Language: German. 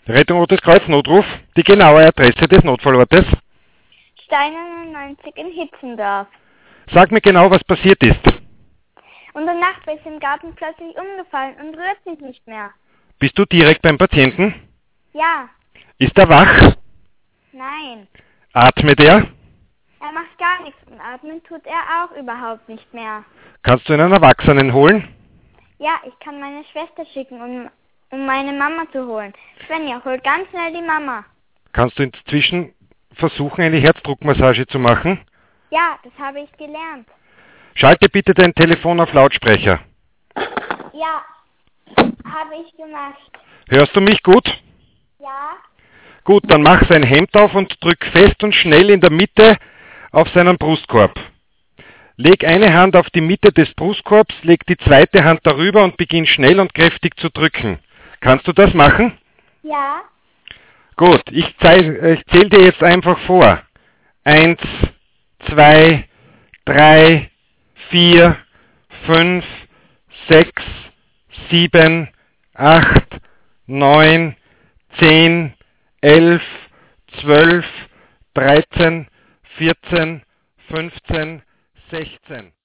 Rettung Rotes Kreuz Notruf. Die genaue Adresse des Notfallortes. Stein 91 in Hitzendorf. Sag mir genau, was passiert ist. Unser Nachbar ist im Garten plötzlich umgefallen und rührt sich nicht mehr. Bist du direkt beim Patienten? Ja, Ist er wach? nein. Atmet er? Er macht gar nichts und atmen tut er auch überhaupt nicht mehr. Kannst du einen Erwachsenen holen? Ja, ich kann meine Schwester schicken, um meine Mama zu holen. Svenja, hol ganz schnell die Mama. Kannst du inzwischen versuchen, eine Herzdruckmassage zu machen? Ja, das habe ich gelernt. Schalte bitte dein Telefon auf Lautsprecher. Ja, habe ich gemacht. Hörst du mich gut? Ja, Gut, dann mach sein Hemd auf und drück fest und schnell in der Mitte auf seinen Brustkorb. Leg eine Hand auf die Mitte des Brustkorbs, leg die zweite Hand darüber und beginn schnell und kräftig zu drücken. Kannst du das machen? ja, Gut, ich zähle dir jetzt einfach vor. 1, 2, 3, 4, 5, 6, 7, 8, 9, 10, 11, 12, 13, 14, 15, 16.